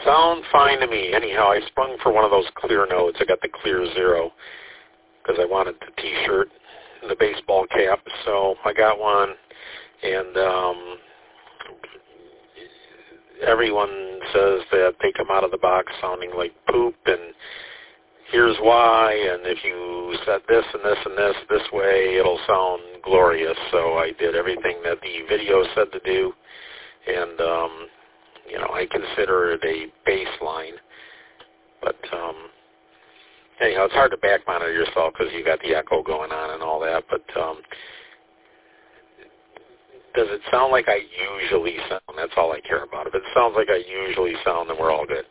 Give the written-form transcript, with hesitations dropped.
sound fine to me. Anyhow, I sprung for one of those clear notes. I got the clear 0 because I wanted the T-shirt and the baseball cap. So I got one, and everyone says that they come out of the box sounding like poop, and here's why, and if you set this and this and this way, it'll sound glorious. So I did everything that the video said to do, and, I consider it a baseline. But anyhow, it's hard to back monitor yourself because you got the echo going on and all that, but does it sound like I usually sound? That's all I care about. If it sounds like I usually sound, then we're all good.